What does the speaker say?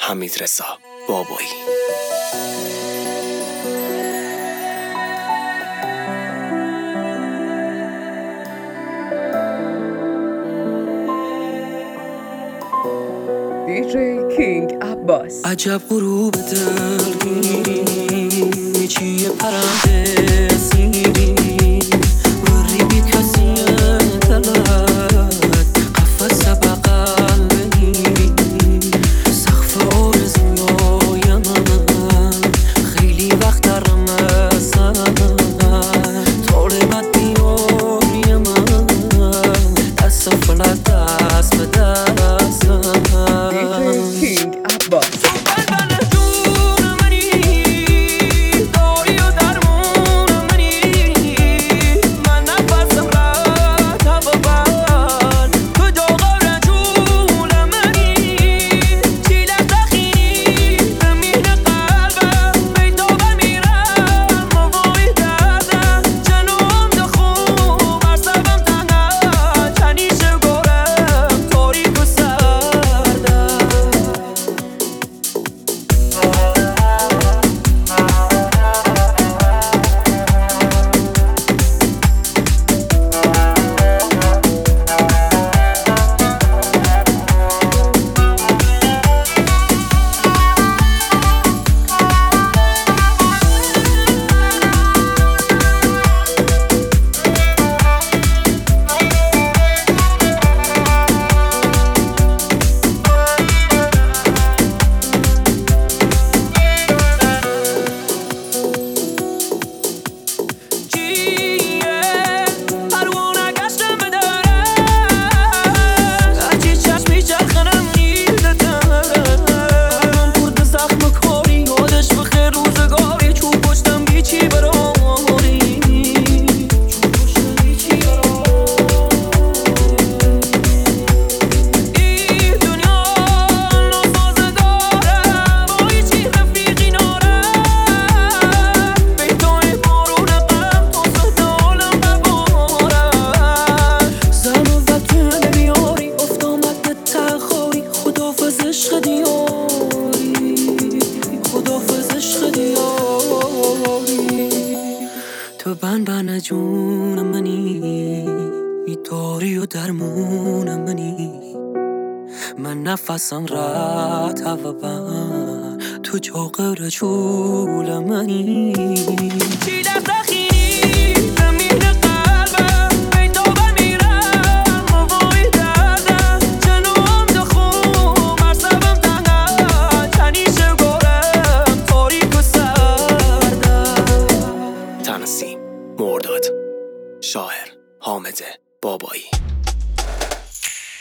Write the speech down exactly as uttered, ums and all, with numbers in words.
حمیدرضا بابایی. دیجی کینگ عباس. عجب غروب دلگیری چیه پرنده سیری وری بی کسی دلت قفص بغل بگیری سقف آرزوی من خیلی وقت درم ازن طالبت بیاری من دست فلک دست به دستم. دیجی کینگ عباس. تو بن بن جون منی داری و درمون منی من نفسم رات و بن تو جاغر چول منی چی دست خیلی زمین قلبم بی تو بمیرم موای دردم جنوم دخون مرسبم تنگم تنیش گرم تاریک و سردم. تنظیم مرداد، شاعر حامد بابایی.